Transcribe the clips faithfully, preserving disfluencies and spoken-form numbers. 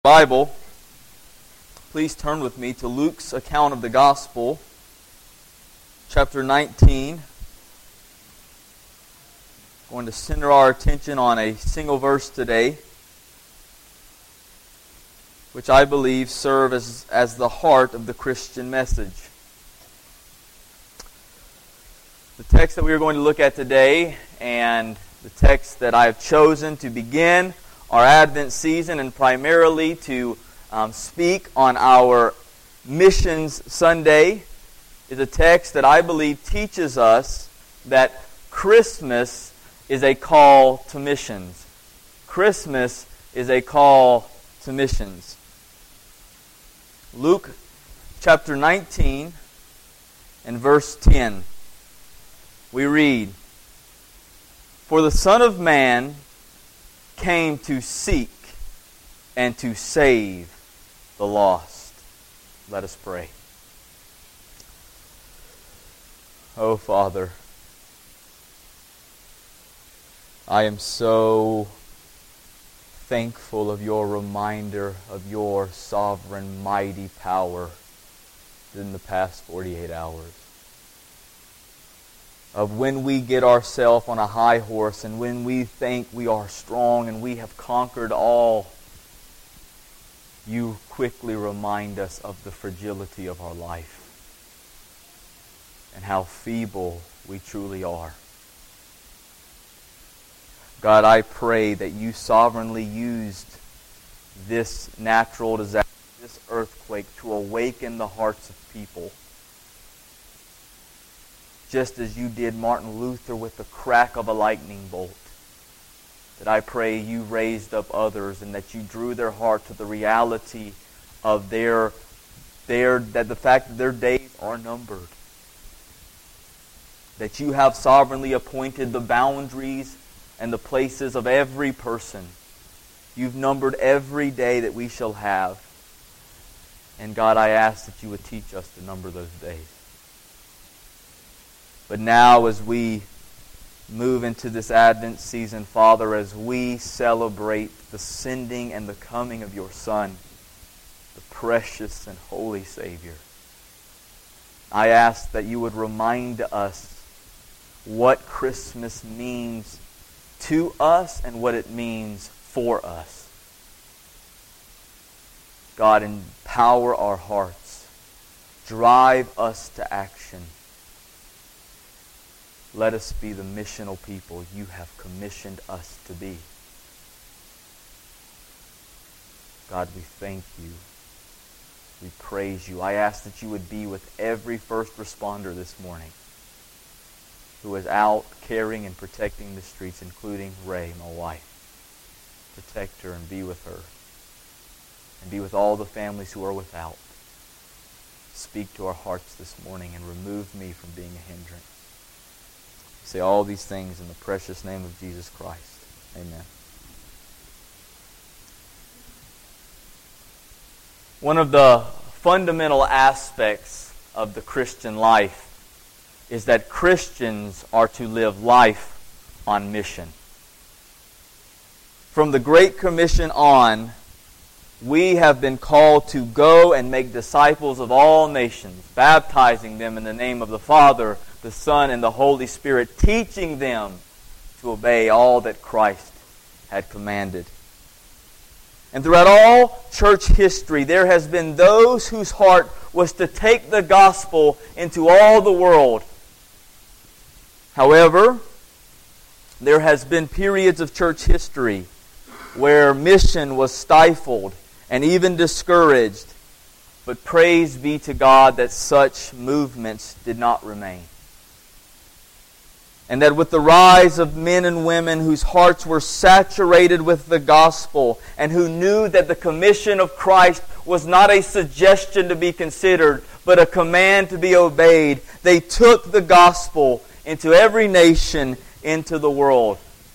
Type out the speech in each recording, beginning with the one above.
Bible, please turn with me to Luke's account of the Gospel, chapter nineteen. I'm going to center our attention on a single verse today, which I believe serves as, as the heart of the Christian message. The text that we are going to look at today, and the text that I have chosen to begin our Advent season and primarily to um, speak on our Missions Sunday, is a text that I believe teaches us that Christmas is a call to missions. Christmas is a call to missions. Luke chapter nineteen and verse ten. We read, "For the Son of Man came to seek and to save the lost." Let us pray. Oh, Father, I am so thankful of your reminder of your sovereign, mighty power in the past forty-eight hours. Of when we get ourselves on a high horse and when we think we are strong and we have conquered all, you quickly remind us of the fragility of our life and how feeble we truly are. God, I pray that you sovereignly used this natural disaster, this earthquake, to awaken the hearts of people, just as you did Martin Luther with the crack of a lightning bolt. That I pray you raised up others and that you drew their heart to the reality of their, their that the fact that their days are numbered. That you have sovereignly appointed the boundaries and the places of every person. You've numbered every day that we shall have. And God, I ask that you would teach us to number those days. But now as we move into this Advent season, Father, as we celebrate the sending and the coming of your Son, the precious and holy Savior, I ask that you would remind us what Christmas means to us and what it means for us. God, empower our hearts. Drive us to action. Let us be the missional people you have commissioned us to be. God, we thank you. We praise you. I ask that you would be with every first responder this morning who is out caring and protecting the streets, including Ray, my wife. Protect her and be with her. And be with all the families who are without. Speak to our hearts this morning and remove me from being a hindrance. Say all these things in the precious name of Jesus Christ. Amen. One of the fundamental aspects of the Christian life is that Christians are to live life on mission. From the Great Commission on, we have been called to go and make disciples of all nations, baptizing them in the name of the Father, the Son, and the Holy Spirit, teaching them to obey all that Christ had commanded. And throughout all church history, there has been those whose heart was to take the gospel into all the world. However, there has been periods of church history where mission was stifled and even discouraged. But praise be to God that such movements did not remain. And that with the rise of men and women whose hearts were saturated with the gospel and who knew that the commission of Christ was not a suggestion to be considered, but a command to be obeyed, they took the gospel into every nation, into the world.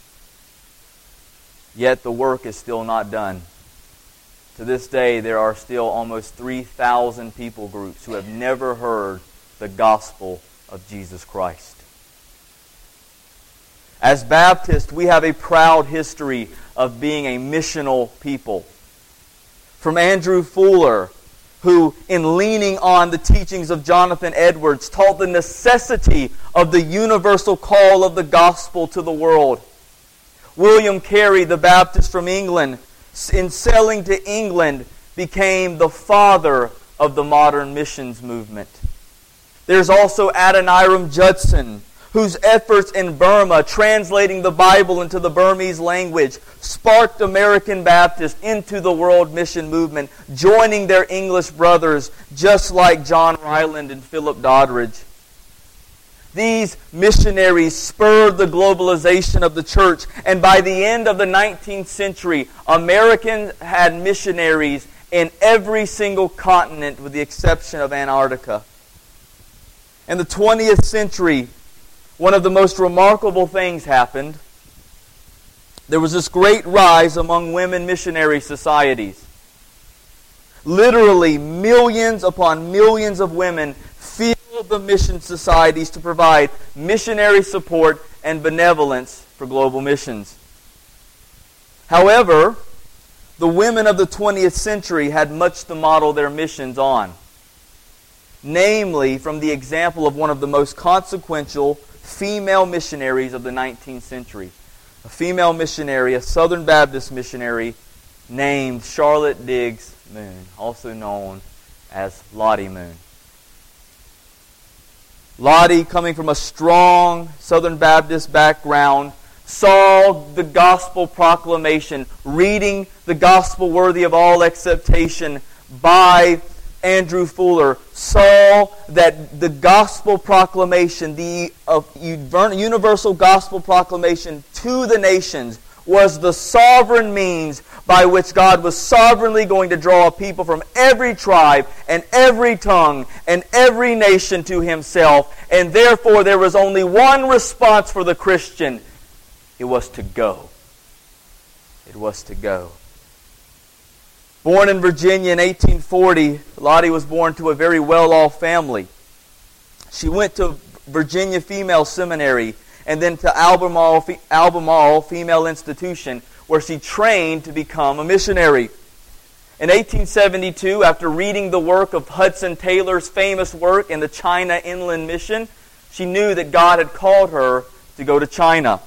Yet the work is still not done. To this day, there are still almost three thousand people groups who have never heard the gospel of Jesus Christ. As Baptists, we have a proud history of being a missional people. From Andrew Fuller, who, in leaning on the teachings of Jonathan Edwards, taught the necessity of the universal call of the gospel to the world. William Carey, the Baptist from England, in sailing to England, became the father of the modern missions movement. There's also Adoniram Judson, whose efforts in Burma, translating the Bible into the Burmese language, sparked American Baptists into the world mission movement, joining their English brothers, just like John Ryland and Philip Doddridge. These missionaries spurred the globalization of the church, and by the end of the nineteenth century, Americans had missionaries in every single continent with the exception of Antarctica. In the twentieth century, one of the most remarkable things happened. There was this great rise among women missionary societies. Literally, millions upon millions of women filled the mission societies to provide missionary support and benevolence for global missions. However, the women of the twentieth century had much to model their missions on. Namely, from the example of one of the most consequential female missionaries of the nineteenth century. A female missionary, a Southern Baptist missionary named Charlotte Diggs Moon, also known as Lottie Moon. Lottie, coming from a strong Southern Baptist background, saw the gospel proclamation, reading the gospel worthy of all acceptation by Andrew Fuller, saw that the gospel proclamation, the uh, universal gospel proclamation to the nations, was the sovereign means by which God was sovereignly going to draw a people from every tribe and every tongue and every nation to Himself. And therefore there was only one response for the Christian. It was to go. It was to go. Born in Virginia in eighteen forty, Lottie was born to a very well-off family. She went to Virginia Female Seminary and then to Albemarle, Albemarle Female Institution, where she trained to become a missionary. In eighteen seventy-two, after reading the work of Hudson Taylor's famous work in the China Inland Mission, she knew that God had called her to go to China.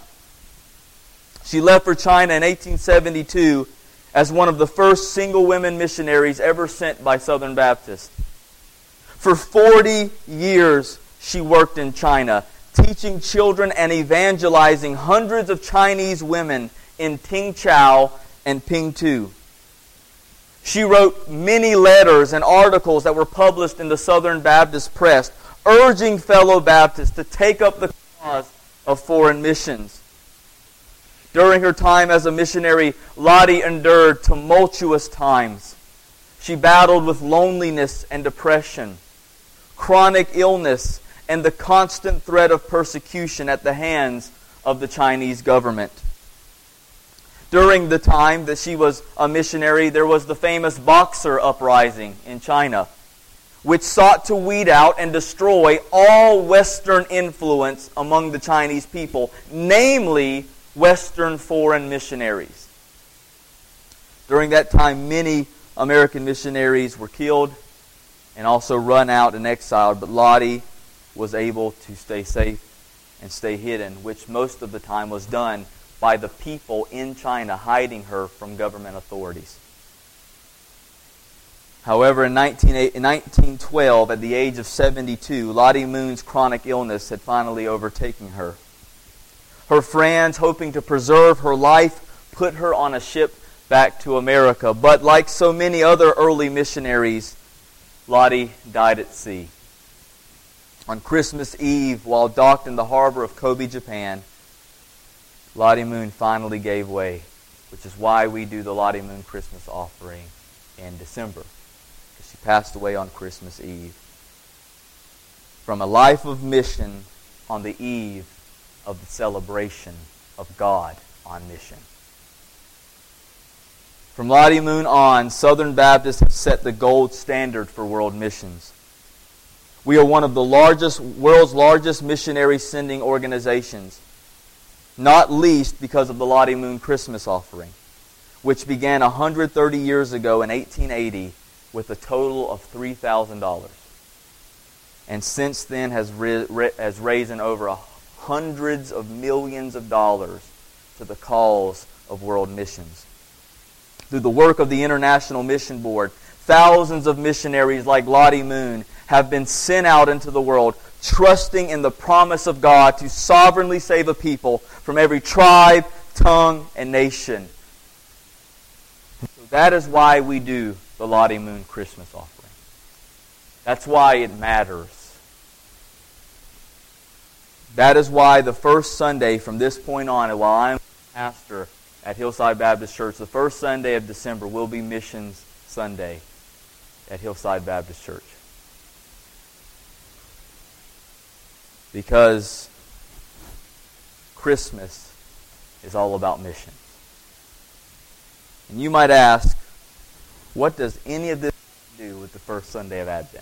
She left for China in eighteen seventy-two as one of the first single women missionaries ever sent by Southern Baptists. For forty years, she worked in China, teaching children and evangelizing hundreds of Chinese women in Tingchao and Pingtu. She wrote many letters and articles that were published in the Southern Baptist press, urging fellow Baptists to take up the cause of foreign missions. During her time as a missionary, Lottie endured tumultuous times. She battled with loneliness and depression, chronic illness, and the constant threat of persecution at the hands of the Chinese government. During the time that she was a missionary, there was the famous Boxer Uprising in China, which sought to weed out and destroy all Western influence among the Chinese people, namely Western foreign missionaries. During that time, many American missionaries were killed and also run out and exiled, but Lottie was able to stay safe and stay hidden, which most of the time was done by the people in China hiding her from government authorities. However, in nineteen twelve, at the age of seventy-two, Lottie Moon's chronic illness had finally overtaken her. Her friends, hoping to preserve her life, put her on a ship back to America. But like so many other early missionaries, Lottie died at sea. On Christmas Eve, while docked in the harbor of Kobe, Japan, Lottie Moon finally gave way, which is why we do the Lottie Moon Christmas offering in December, because she passed away on Christmas Eve. From a life of mission on the eve of the celebration of God on mission. From Lottie Moon on, Southern Baptists have set the gold standard for world missions. We are one of the largest, world's largest missionary sending organizations, not least because of the Lottie Moon Christmas offering. which began one hundred thirty years ago in eighteen eighty with a total of three thousand dollars. And since then has, ri- ri- has raised over a hundreds of millions of dollars to the cause of world missions. Through the work of the International Mission Board, thousands of missionaries like Lottie Moon have been sent out into the world, trusting in the promise of God to sovereignly save a people from every tribe, tongue, and nation. So that is why we do the Lottie Moon Christmas offering. That's why it matters. That is why the first Sunday from this point on, while I'm pastor at Hillside Baptist Church, the first Sunday of December will be Missions Sunday at Hillside Baptist Church. Because Christmas is all about missions. And you might ask, what does any of this do with the first Sunday of Advent?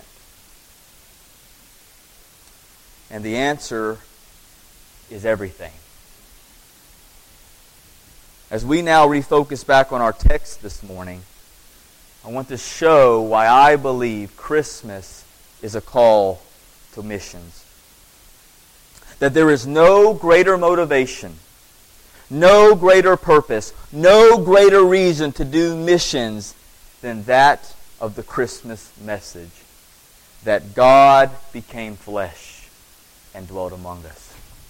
And the answer is everything. As we now refocus back on our text this morning, I want to show why I believe Christmas is a call to missions. That there is no greater motivation, no greater purpose, no greater reason to do missions than that of the Christmas message. That God became flesh and dwelt among us.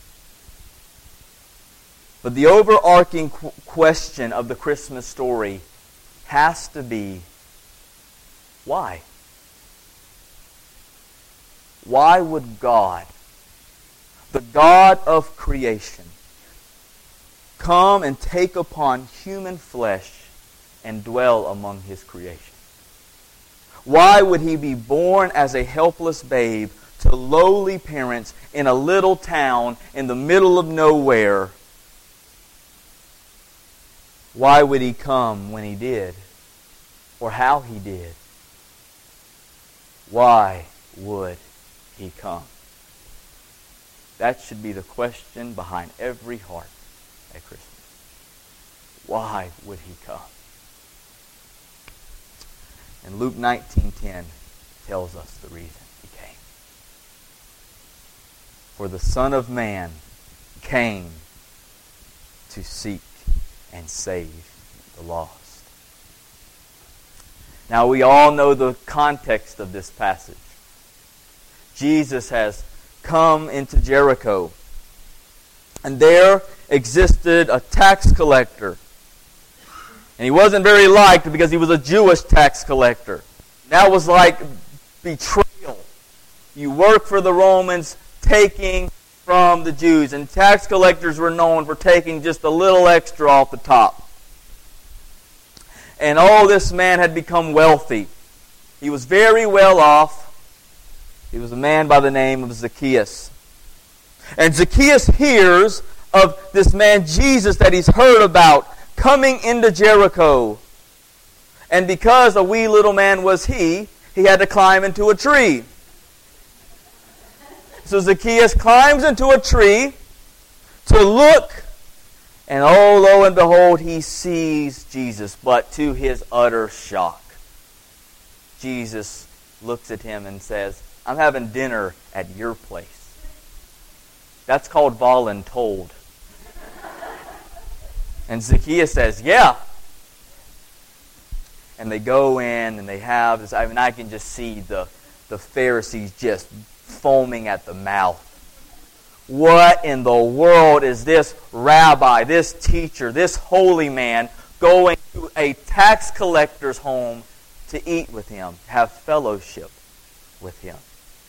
But the overarching qu- question of the Christmas story has to be, why? Why would God, the God of creation, come and take upon human flesh and dwell among His creation? Why would He be born as a helpless babe to lowly parents in a little town in the middle of nowhere? Why would He come when He did? Or how He did? Why would He come? That should be the question behind every heart at Christmas. Why would He come? And Luke nineteen ten tells us the reason He came. For the Son of Man came to seek and save the lost. Now we all know the context of this passage. Jesus has come into Jericho, and there existed a tax collector. And he wasn't very liked because he was a Jewish tax collector. That was like betrayal. You work for the Romans, taking from the Jews. And tax collectors were known for taking just a little extra off the top. And all this man had become wealthy. He was very well off. He was a man by the name of Zacchaeus. And Zacchaeus hears of this man Jesus that he's heard about coming into Jericho. And because a wee little man was he, he had to climb into a tree. So Zacchaeus climbs into a tree to look, and oh, lo and behold, he sees Jesus. But to his utter shock, Jesus looks at him and says, I'm having dinner at your place. That's called voluntold. And Zacchaeus says, yeah. And they go in and they have this. I mean, I can just see the, the Pharisees just foaming at the mouth. What in the world is this rabbi, this teacher, this holy man going to a tax collector's home to eat with him, have fellowship with him?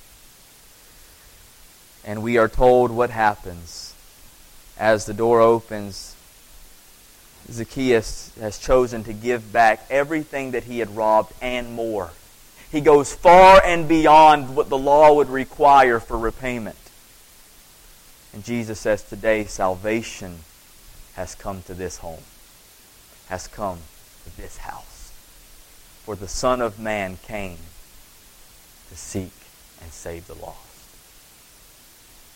And we are told what happens. As the door opens, Zacchaeus has chosen to give back everything that he had robbed and more. He goes far and beyond what the law would require for repayment. And Jesus says, today salvation has come to this home, has come to this house. For the Son of Man came to seek and save the lost.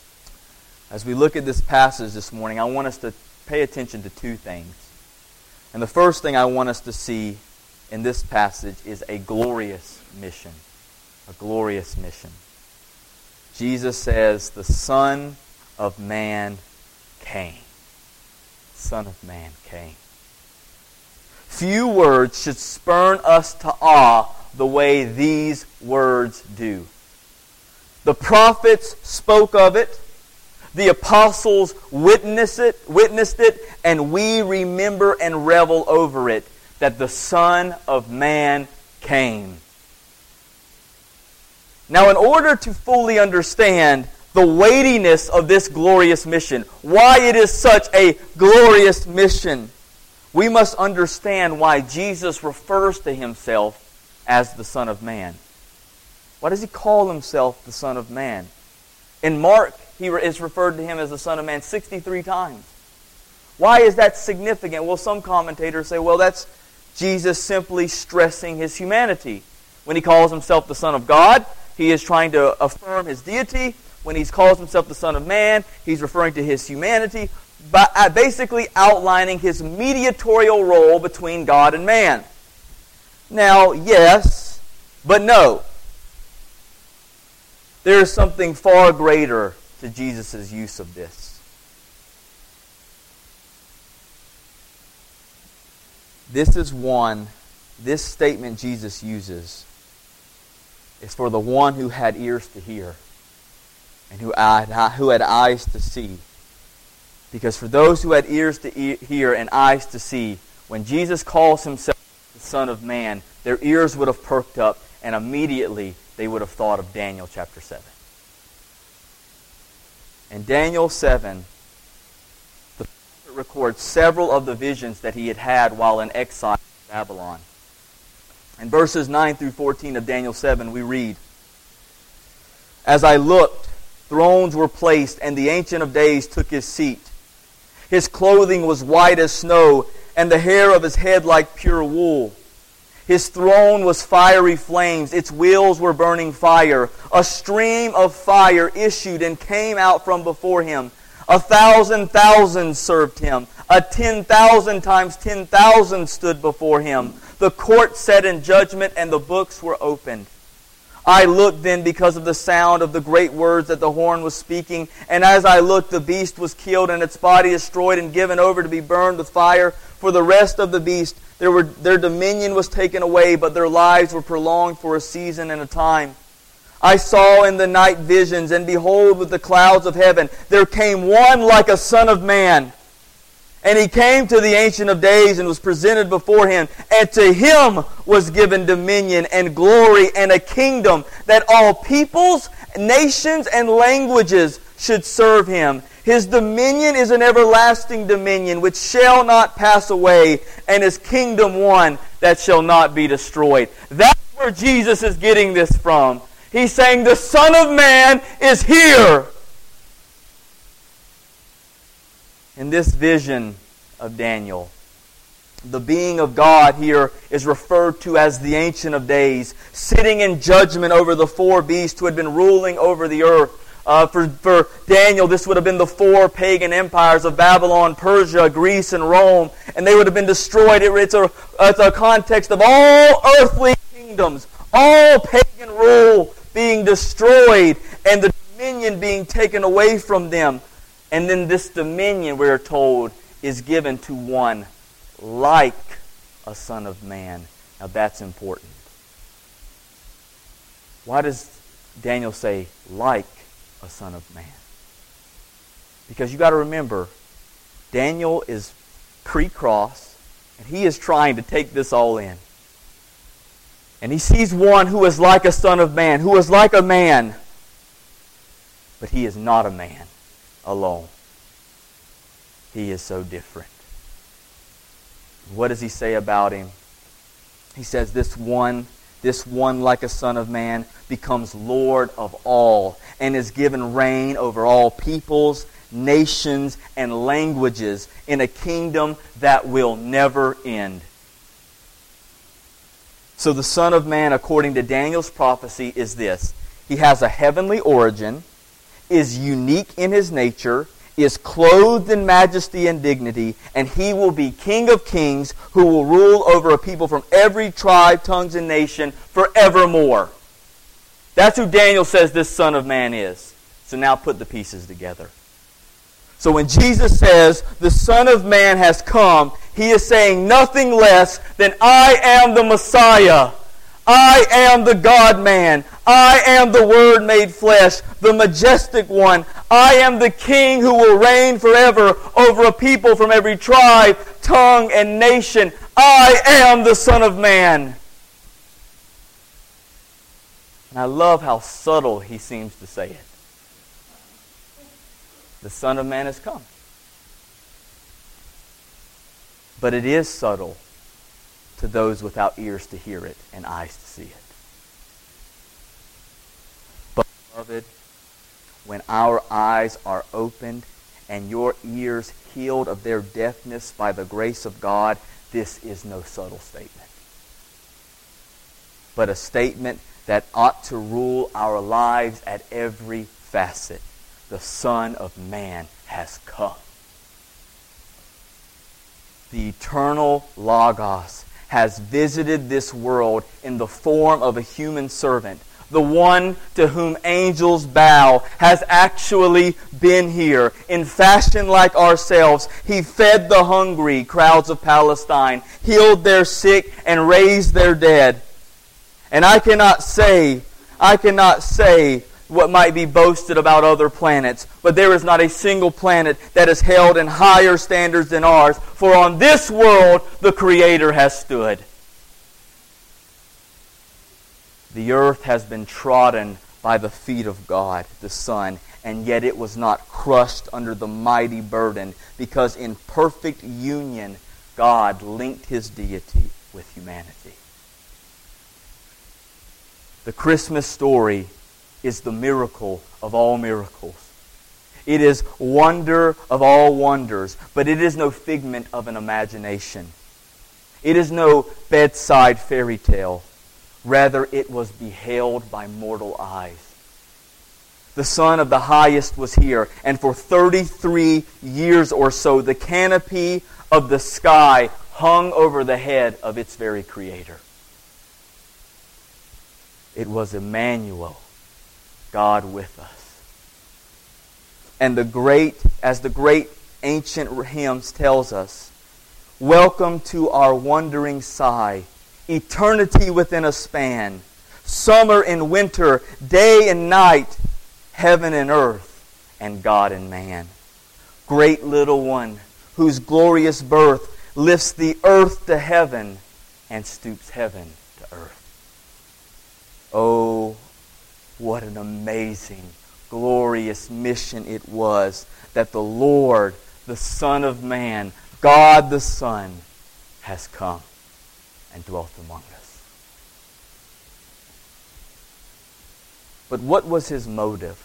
As we look at this passage this morning, I want us to pay attention to two things. And the first thing I want us to see in this passage is a glorious mission. A glorious mission. Jesus says, the Son of Man came. Son of Man came. Few words should spurn us to awe the way these words do. The prophets spoke of it. The apostles witnessed it, witnessed it, and we remember and revel over it, that the Son of Man came. Now, in order to fully understand the weightiness of this glorious mission, why it is such a glorious mission, we must understand why Jesus refers to Himself as the Son of Man. Why does He call Himself the Son of Man? In Mark, He is referred to Him as the Son of Man sixty-three times. Why is that significant? Well, some commentators say, well, that's Jesus simply stressing His humanity. When He calls Himself the Son of God, He is trying to affirm His deity. When He calls Himself the Son of Man, He's referring to His humanity, by basically outlining His mediatorial role between God and man. Now, yes, but no. There is something far greater to Jesus' use of this. This is one, this statement Jesus uses is for the one who had ears to hear and who had, who had eyes to see. Because for those who had ears to hear and eyes to see, when Jesus calls Himself the Son of Man, their ears would have perked up and immediately they would have thought of Daniel chapter seven. In Daniel seven, the prophet records several of the visions that he had had while in exile in Babylon. In verses nine through fourteen of Daniel seven, we read, "As I looked, thrones were placed, and the Ancient of Days took His seat. His clothing was white as snow, and the hair of His head like pure wool. His throne was fiery flames. Its wheels were burning fire. A stream of fire issued and came out from before Him. A thousand thousands served Him. A ten thousand times ten thousand stood before Him. The court sat in judgment, and the books were opened. I looked then because of the sound of the great words that the horn was speaking. And as I looked, the beast was killed, and its body destroyed and given over to be burned with fire. For the rest of the beast, there were, their dominion was taken away, but their lives were prolonged for a season and a time. I saw in the night visions, and behold, with the clouds of heaven, there came one like a son of man. And He came to the Ancient of Days and was presented before Him. And to Him was given dominion and glory and a kingdom, that all peoples, nations, and languages should serve Him. His dominion is an everlasting dominion which shall not pass away, and His kingdom one that shall not be destroyed." That's where Jesus is getting this from. He's saying the Son of Man is here. In this vision of Daniel, the being of God here is referred to as the Ancient of Days, sitting in judgment over the four beasts who had been ruling over the earth. Uh, for, for Daniel, this would have been the four pagan empires of Babylon, Persia, Greece, and Rome, and they would have been destroyed. It, it's, a, it's a context of all earthly kingdoms, all pagan rule being destroyed, and the dominion being taken away from them. And then this dominion, we are told, is given to one like a son of man. Now that's important. Why does Daniel say, like a son of man? Because you got to remember, Daniel is pre-cross, and he is trying to take this all in. And he sees one who is like a son of man, who is like a man, but he is not a man alone. He is so different. What does he say about him? He says, this one, this one like a son of man becomes Lord of all, and is given reign over all peoples, nations, and languages in a kingdom that will never end. So the Son of Man, according to Daniel's prophecy, is this. He has a heavenly origin, is unique in His nature, is clothed in majesty and dignity, and he will be King of kings who will rule over a people from every tribe, tongues, and nation forevermore. That's who Daniel says this Son of Man is. So now put the pieces together. So when Jesus says the Son of Man has come, he is saying nothing less than I am the Messiah. I am the God-man. I am the Word made flesh, the majestic one. I am the King who will reign forever over a people from every tribe, tongue, and nation. I am the Son of Man. And I love how subtle he seems to say it. The Son of Man has come. But it is subtle to those without ears to hear it and eyes to see it. But, beloved, when our eyes are opened and your ears healed of their deafness by the grace of God, this is no subtle statement, but a statement that ought to rule our lives at every facet. The Son of Man has come. The eternal Logos has visited this world in the form of a human servant. The one to whom angels bow has actually been here in fashion like ourselves. He fed the hungry crowds of Palestine, healed their sick, and raised their dead. And I cannot say, I cannot say what might be boasted about other planets, but there is not a single planet that is held in higher standards than ours, for on this world the Creator has stood. The earth has been trodden by the feet of God, the Son, and yet it was not crushed under the mighty burden, because in perfect union God linked His deity with humanity. The Christmas story is the miracle of all miracles. It is wonder of all wonders, but it is no figment of an imagination. It is no bedside fairy tale. Rather, it was beheld by mortal eyes. The Son of the Highest was here, and for thirty-three years or so, the canopy of the sky hung over the head of its very Creator. It was Emmanuel, God with us. And the great, as the great ancient hymns tells us, welcome to our wondering sigh, eternity within a span, summer and winter, day and night, heaven and earth, and God and man. Great little one, whose glorious birth lifts the earth to heaven and stoops heaven to earth. Oh, what an amazing, glorious mission it was that the Lord, the Son of Man, God the Son, has come and dwelt among us. But what was His motive?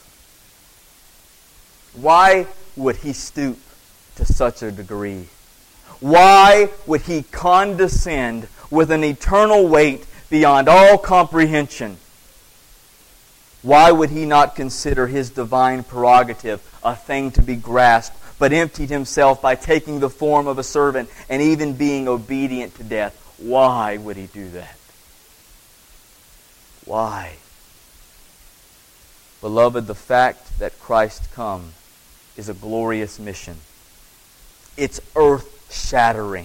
Why would He stoop to such a degree? Why would He condescend with an eternal weight beyond all comprehension? Why would He not consider His divine prerogative a thing to be grasped, but emptied Himself by taking the form of a servant and even being obedient to death? Why would He do that? Why? Beloved, the fact that Christ come is a glorious mission. It's earth-shattering.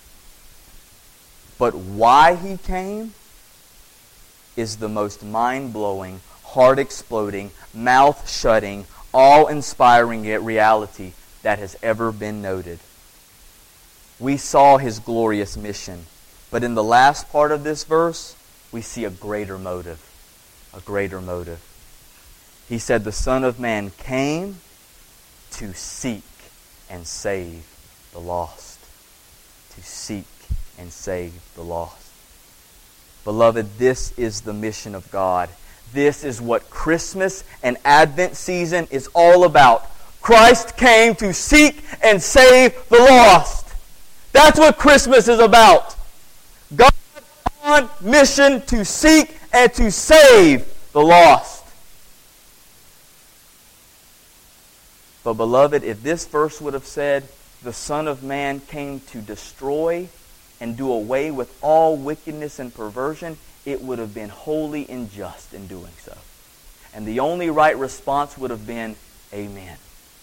But why He came is the most mind-blowing, heart-exploding, mouth-shutting, awe-inspiring reality that has ever been noted. We saw His glorious mission, but in the last part of this verse, we see a greater motive. A greater motive. He said the Son of Man came to seek and save the lost. To seek and save the lost. Beloved, this is the mission of God. This is what Christmas and Advent season is all about. Christ came to seek and save the lost. That's what Christmas is about. God on mission to seek and to save the lost. But beloved, if this verse would have said, the Son of Man came to destroy and do away with all wickedness and perversion, it would have been wholly unjust in doing so. And the only right response would have been, Amen.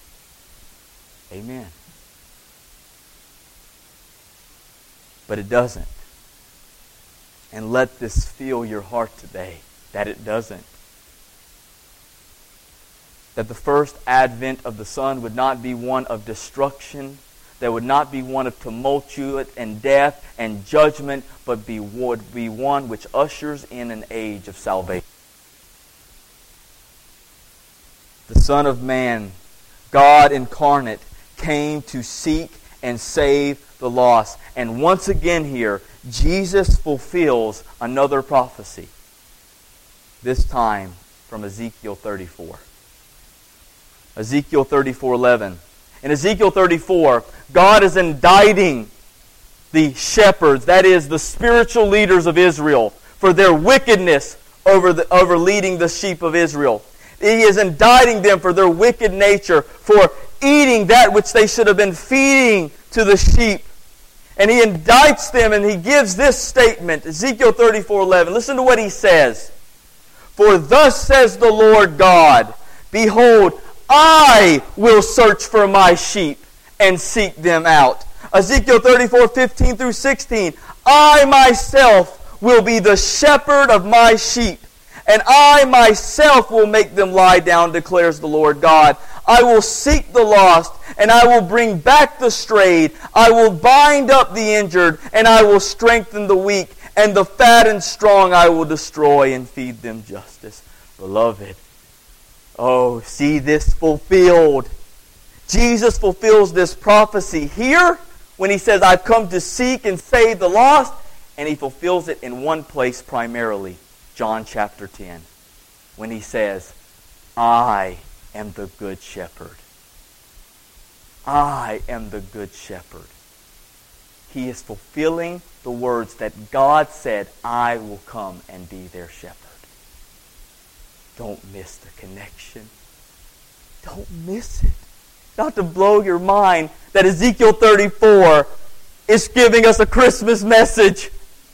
Amen. But it doesn't. And let this fill your heart today, that it doesn't. That the first advent of the Son would not be one of destruction, that would not be one of tumultuous and death and judgment, but be, would be one which ushers in an age of salvation. The Son of Man, God incarnate, came to seek and save the lost. And once again here, Jesus fulfills another prophecy. This time from Ezekiel thirty-four. Ezekiel thirty-four eleven. In Ezekiel thirty-four, God is indicting the shepherds, that is, the spiritual leaders of Israel, for their wickedness over, the, over leading the sheep of Israel. He is indicting them for their wicked nature, for eating that which they should have been feeding to the sheep. And he indicts them and he gives this statement, Ezekiel thirty-four eleven. Listen to what he says. For thus says the Lord God, behold, I will search for my sheep and seek them out. Ezekiel thirty-four fifteen through sixteen. I myself will be the shepherd of my sheep, and I myself will make them lie down, declares the Lord God. I will seek the lost, and I will bring back the strayed. I will bind up the injured, and I will strengthen the weak. And the fat and strong I will destroy and feed them justice. Beloved, oh, see this fulfilled. Jesus fulfills this prophecy here when he says, I've come to seek and save the lost. And he fulfills it in one place primarily, John chapter ten, when he says, I am the good shepherd. I am the good shepherd. He is fulfilling the words that God said, I will come and be their shepherd. Don't miss the connection. Don't miss it. Not to blow your mind that Ezekiel thirty-four is giving us a Christmas message.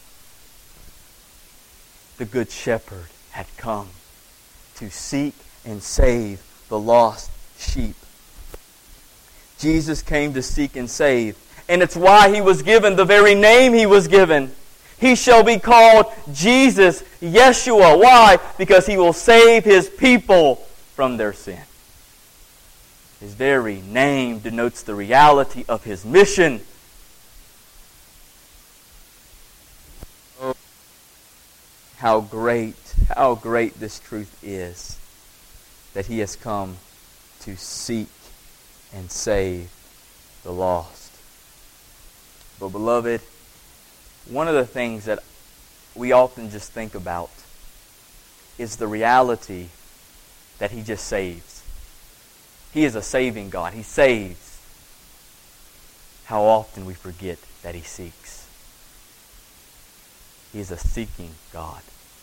The good shepherd had come to seek and save the lost sheep. Jesus came to seek and save. And it's why he was given the very name he was given. He shall be called Jesus, Yeshua. Why? Because he will save his people from their sin. His very name denotes the reality of his mission. Oh, how great, how great this truth is, that he has come to seek and save the lost. But beloved, one of the things that we often just think about is the reality that he just saves. He is a saving God. He saves. How often we forget that he seeks. He is a seeking God.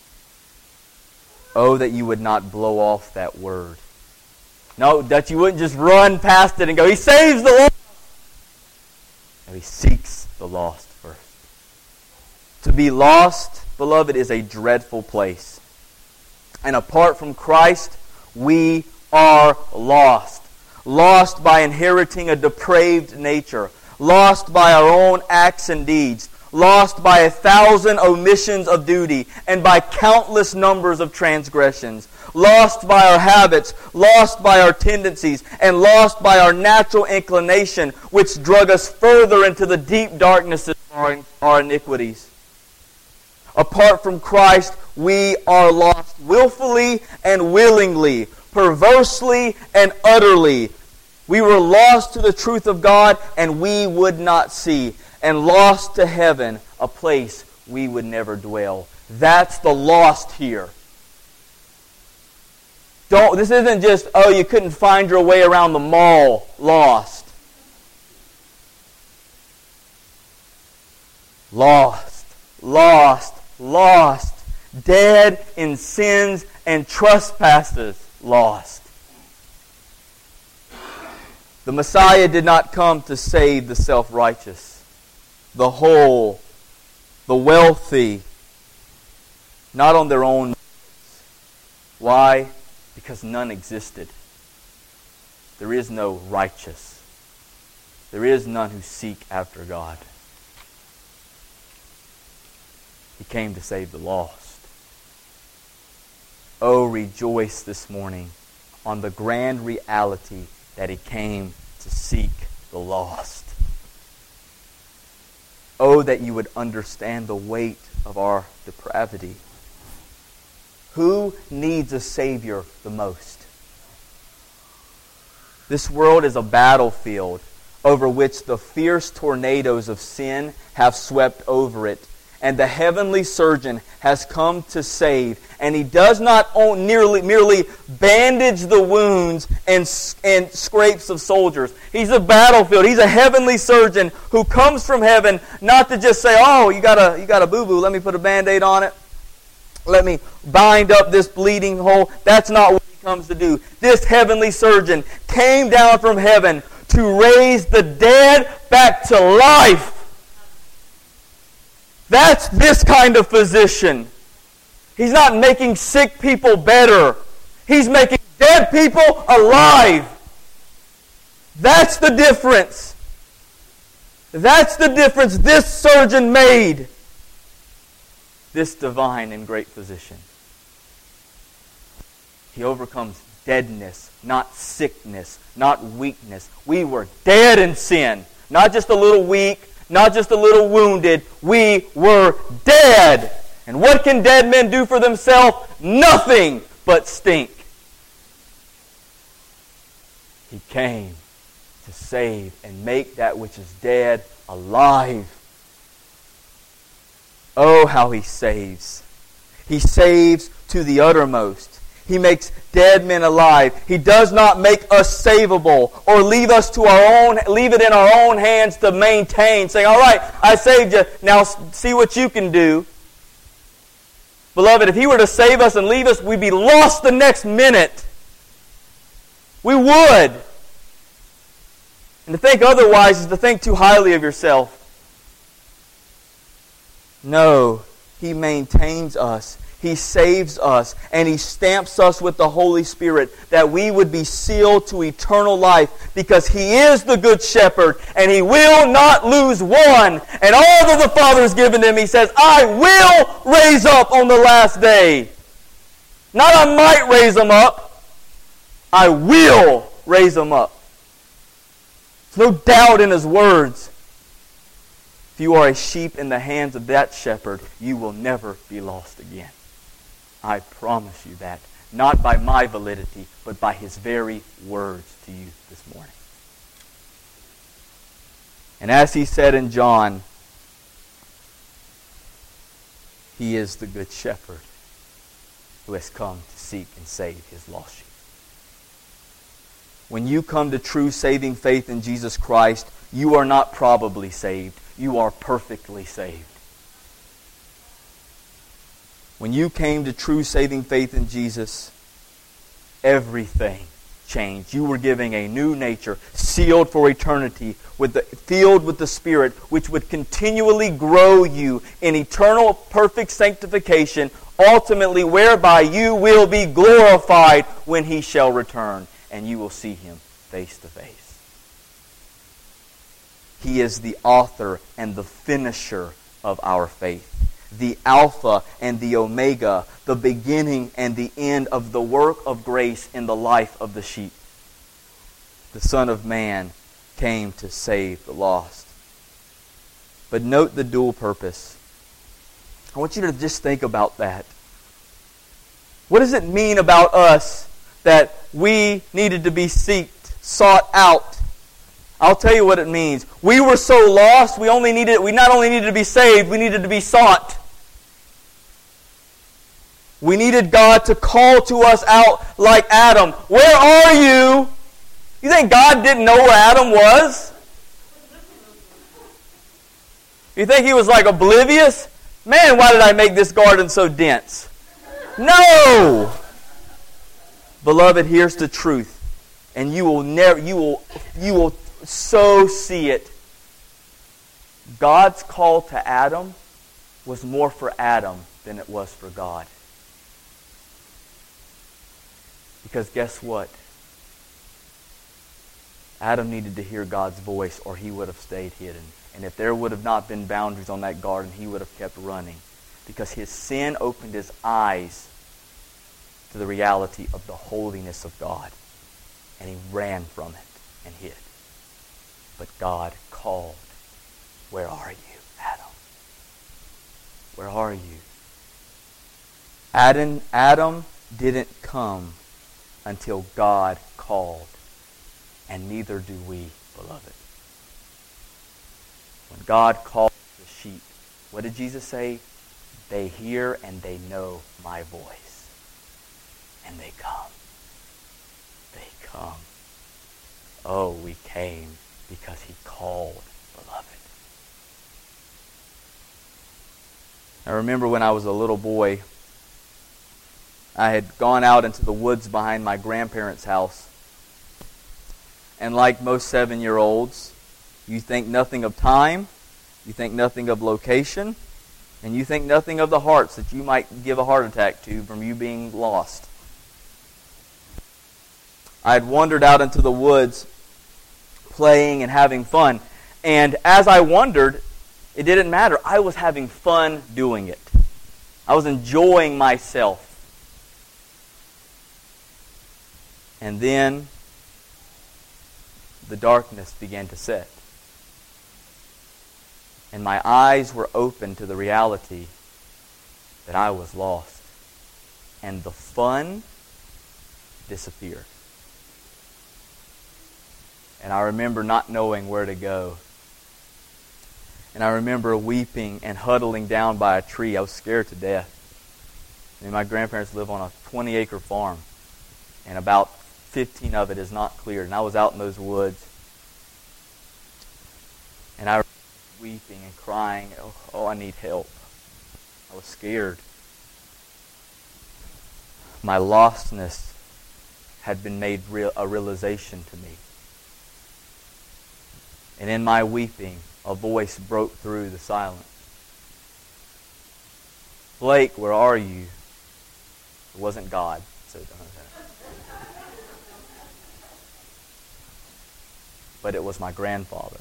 Oh, that you would not blow off that word. No, that you wouldn't just run past it and go, he saves the lost. No, he seeks the lost first. To be lost, beloved, is a dreadful place. And apart from Christ, we are lost. Lost by inheriting a depraved nature. Lost by our own acts and deeds. Lost by a thousand omissions of duty and by countless numbers of transgressions. Lost by our habits, lost by our tendencies, and lost by our natural inclination, which drug us further into the deep darkness of our, our iniquities. Apart from Christ, we are lost willfully and willingly, perversely and utterly. We were lost to the truth of God, and we would not see, and lost to heaven, a place we would never dwell. That's the lost here. Don't, this isn't just, oh, you couldn't find your way around the mall, lost. Lost, lost, lost. Dead in sins and trespasses, lost. The Messiah did not come to save the self-righteous, the whole, the wealthy, not on their own. Why? Because none existed. There is no righteous. There is none who seek after God. He came to save the lost. Oh, rejoice this morning on the grand reality that He came to seek the lost. Oh, that you would understand the weight of our depravity. Who needs a Savior the most? This world is a battlefield over which the fierce tornadoes of sin have swept over it. And the heavenly surgeon has come to save. And He does not own, nearly, merely bandage the wounds and, and scrapes of soldiers. He's a battlefield. He's a heavenly surgeon who comes from heaven not to just say, oh, you got a, you got a boo-boo, let me put a Band-Aid on it. Let me bind up this bleeding hole. That's not what He comes to do. This heavenly surgeon came down from heaven to raise the dead back to life. That's this kind of physician. He's not making sick people better. He's making dead people alive. That's the difference. That's the difference this surgeon made. This divine and great physician. He overcomes deadness, not sickness, not weakness. We were dead in sin. Not just a little weak, not just a little wounded. We were dead. And what can dead men do for themselves? Nothing but stink. He came to save and make that which is dead alive. Oh, how He saves. He saves to the uttermost. He makes dead men alive. He does not make us savable or leave us to our own, leave it in our own hands to maintain, saying, all right, I saved you, now see what you can do. Beloved, if He were to save us and leave us, we'd be lost the next minute. We would. And to think otherwise is to think too highly of yourself. No, He maintains us. He saves us, and He stamps us with the Holy Spirit that we would be sealed to eternal life because He is the Good Shepherd, and He will not lose one. And all that the Father has given Him, He says, I will raise up on the last day. Not I might raise them up. I will raise them up. There's no doubt in His words. If you are a sheep in the hands of that shepherd, you will never be lost again. I promise you that. Not by my validity, but by His very words to you this morning. And as He said in John, He is the Good Shepherd who has come to seek and save His lost sheep. When you come to true saving faith in Jesus Christ, you are not probably saved. You are perfectly saved. When you came to true saving faith in Jesus, everything changed. You were given a new nature, sealed for eternity, with the, filled with the Spirit, which would continually grow you in eternal perfect sanctification, ultimately whereby you will be glorified when He shall return, and you will see Him face to face. He is the author and the finisher of our faith. The Alpha and the Omega, the beginning and the end of the work of grace in the life of the sheep. The Son of Man came to save the lost. But note the dual purpose. I want you to just think about that. What does it mean about us that we needed to be seeked, sought out? I'll tell you what it means. We were so lost, we only needed we not only needed to be saved, we needed to be sought. We needed God to call to us out like Adam. Where are you? You think God didn't know where Adam was? You think He was like oblivious? Man, why did I make this garden so dense? No! Beloved, here's the truth. And you will never, you will, you will so see it. God's call to Adam was more for Adam than it was for God. Because guess what? Adam needed to hear God's voice or he would have stayed hidden. And if there would have not been boundaries on that garden, he would have kept running. Because his sin opened his eyes to the reality of the holiness of God. And he ran from it and hid. But God called, "Where are you, Adam? Where are you?" Adam, Adam didn't come until God called. And neither do we, beloved. When God called the sheep, what did Jesus say? They hear and they know my voice. And they come. They come. Oh, we came because he called, beloved. I remember when I was a little boy, I had gone out into the woods behind my grandparents' house. And like most seven-year-olds, you think nothing of time, you think nothing of location, and you think nothing of the hearts that you might give a heart attack to from you being lost. I had wandered out into the woods playing and having fun. And as I wandered, it didn't matter. I was having fun doing it. I was enjoying myself. And then the darkness began to set. And my eyes were open to the reality that I was lost. And the fun disappeared. And I remember not knowing where to go. And I remember weeping and huddling down by a tree. I was scared to death. I mean, my grandparents live on a twenty-acre farm. And about fifteen of it is not cleared. And I was out in those woods. And I was weeping and crying. Oh, oh, I need help. I was scared. My lostness had been made real, a realization to me. And in my weeping, a voice broke through the silence. "Blake, where are you?" It wasn't God. So don't know that. But it was my grandfather.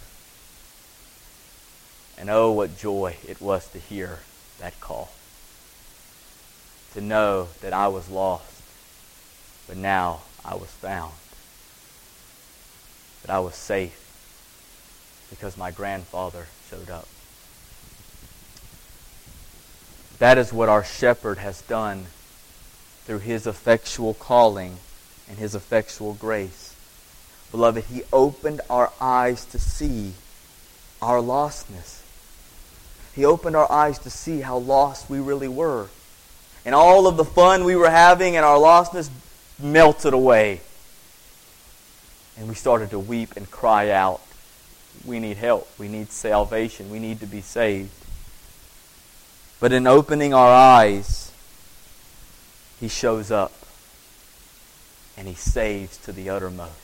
And oh, what joy it was to hear that call. To know that I was lost, but now I was found. That I was safe because my grandfather showed up. That is what our shepherd has done through his effectual calling and his effectual grace. Beloved, he opened our eyes to see our lostness. He opened our eyes to see how lost we really were. And all of the fun we were having and our lostness melted away. And we started to weep and cry out, we need help. We need salvation. We need to be saved. But in opening our eyes, he shows up. And he saves to the uttermost.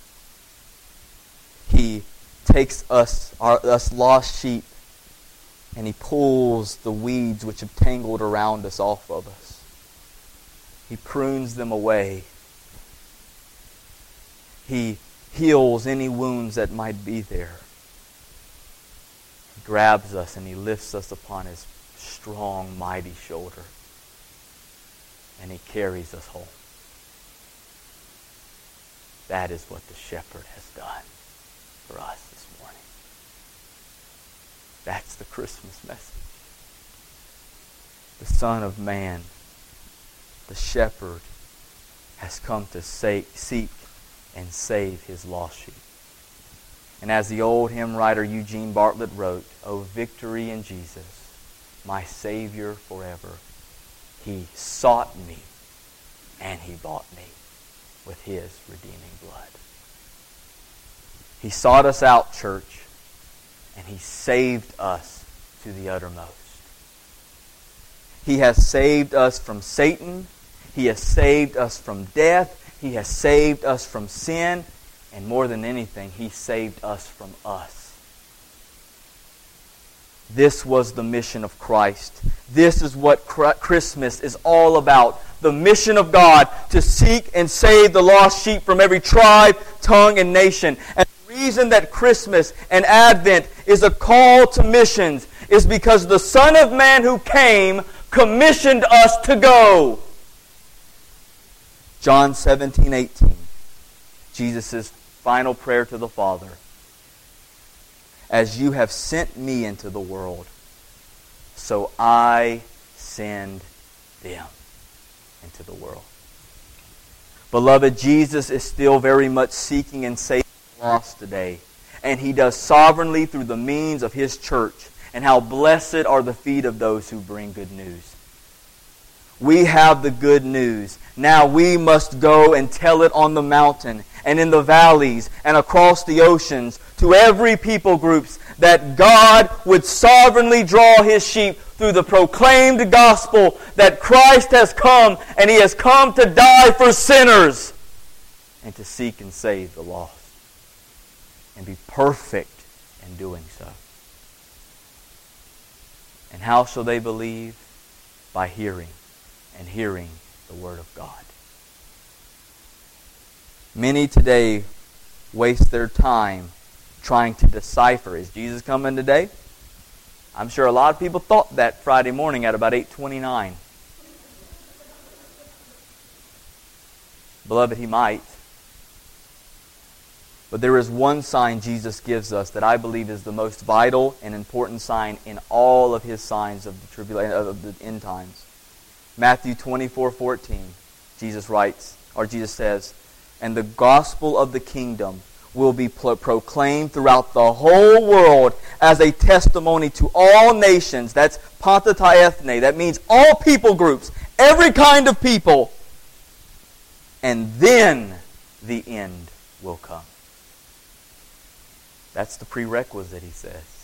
He takes us, our, us lost sheep, and he pulls the weeds which have tangled around us off of us. He prunes them away. He heals any wounds that might be there. He grabs us and he lifts us upon his strong, mighty shoulder. And he carries us home. That is what the shepherd has done for us this morning. That's the Christmas message. The Son of Man, the shepherd, has come to say, seek and save his lost sheep. And as the old hymn writer Eugene Bartlett wrote, "O victory in Jesus, my Savior forever. He sought me and he bought me with his redeeming blood." He sought us out, church, and he saved us to the uttermost. He has saved us from Satan. He has saved us from death. He has saved us from sin, and more than anything, He saved us from us. This was the mission of Christ. This is what Christmas is all about. The mission of God to seek and save the lost sheep from every tribe, tongue, and nation. And the reason that Christmas and Advent is a call to missions is because the Son of Man who came commissioned us to go. John seventeen eighteen, Jesus' final prayer to the Father. As you have sent me into the world, so I send them into the world. Beloved, Jesus is still very much seeking and saving the lost today. And He does sovereignly through the means of His church. And how blessed are the feet of those who bring good news. We have the good news. Now we must go and tell it on the mountain and in the valleys and across the oceans to every people groups that God would sovereignly draw His sheep through the proclaimed gospel that Christ has come and He has come to die for sinners and to seek and save the lost and be perfect in doing so. And how shall they believe? By hearing, and hearing the Word of God. Many today waste their time trying to decipher, is Jesus coming today? I'm sure a lot of people thought that Friday morning at about eight twenty-nine. Beloved, He might. But there is one sign Jesus gives us that I believe is the most vital and important sign in all of His signs of the tribulation of the end times. Matthew twenty-four fourteen, Jesus writes, or Jesus says, "And the gospel of the kingdom will be pro- proclaimed throughout the whole world as a testimony to all nations." That's pantatai ethne. That means all people groups, every kind of people. And then the end will come. That's the prerequisite, He says.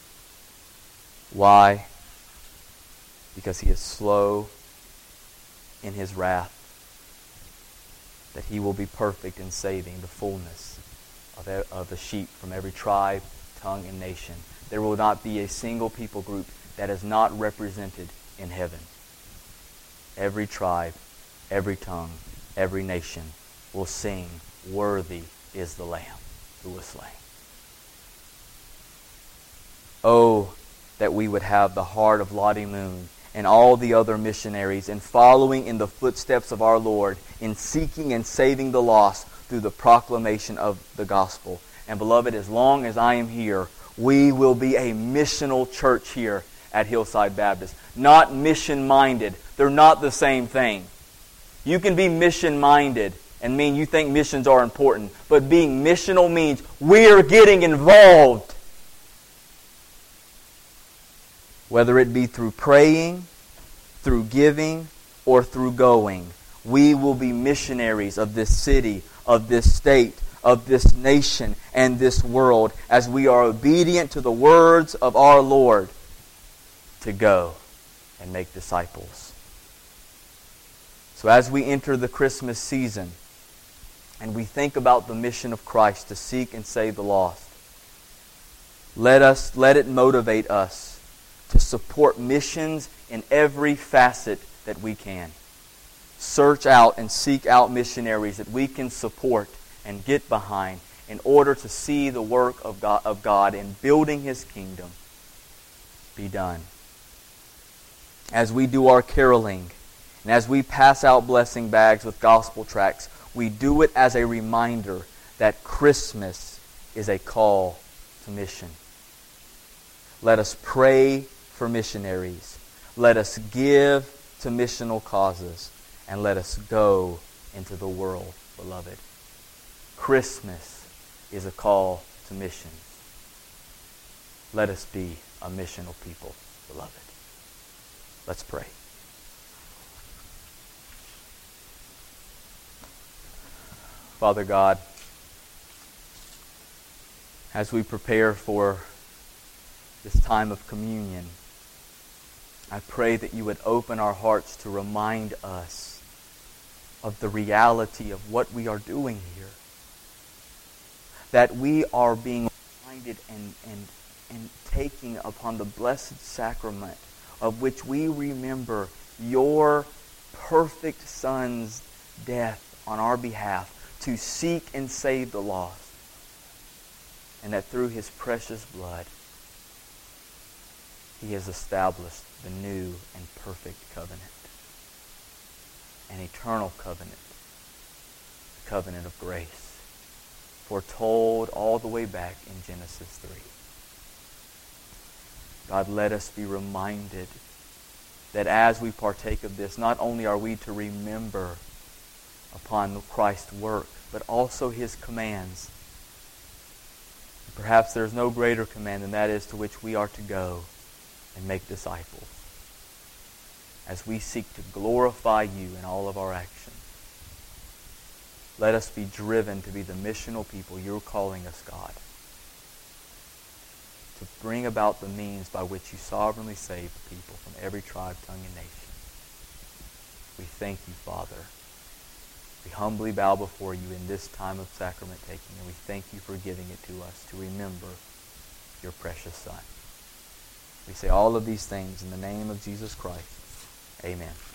Why? Because He is slow in His wrath, that He will be perfect in saving the fullness of, of the sheep from every tribe, tongue, and nation. There will not be a single people group that is not represented in heaven. Every tribe, every tongue, every nation will sing, "Worthy is the Lamb who was slain." Oh, that we would have the heart of Lottie Moon and all the other missionaries in following in the footsteps of our Lord in seeking and saving the lost through the proclamation of the gospel. And beloved, as long as I am here, we will be a missional church here at Hillside Baptist. Not mission-minded. They're not the same thing. You can be mission-minded and mean you think missions are important, but being missional means we're getting involved. Whether it be through praying, through giving, or through going, we will be missionaries of this city, of this state, of this nation, and this world as we are obedient to the words of our Lord to go and make disciples. So as we enter the Christmas season and we think about the mission of Christ to seek and save the lost, let us let it motivate us to support missions in every facet that we can. Search out and seek out missionaries that we can support and get behind in order to see the work of God, of God in building His kingdom be done. As we do our caroling and as we pass out blessing bags with gospel tracts, we do it as a reminder that Christmas is a call to mission. Let us pray for missionaries. Let us give to missional causes. And let us go into the world, beloved. Christmas is a call to missions. Let us be a missional people, beloved. Let's pray. Father God, as we prepare for this time of communion, I pray that you would open our hearts to remind us of the reality of what we are doing here. That we are being reminded and, and, and taking upon the blessed sacrament of which we remember your perfect Son's death on our behalf to seek and save the lost. And that through His precious blood, He has established the new and perfect covenant. An eternal covenant. The covenant of grace. Foretold all the way back in Genesis three. God, let us be reminded that as we partake of this, not only are we to remember upon Christ's work, but also His commands. Perhaps there is no greater command than that is to which we are to go and make disciples as we seek to glorify You in all of our actions. Let us be driven to be the missional people You're calling us, God, to bring about the means by which You sovereignly save the people from every tribe, tongue, and nation. We thank You, Father. We humbly bow before You in this time of sacrament taking, and we thank You for giving it to us to remember Your precious Son. We say all of these things in the name of Jesus Christ. Amen.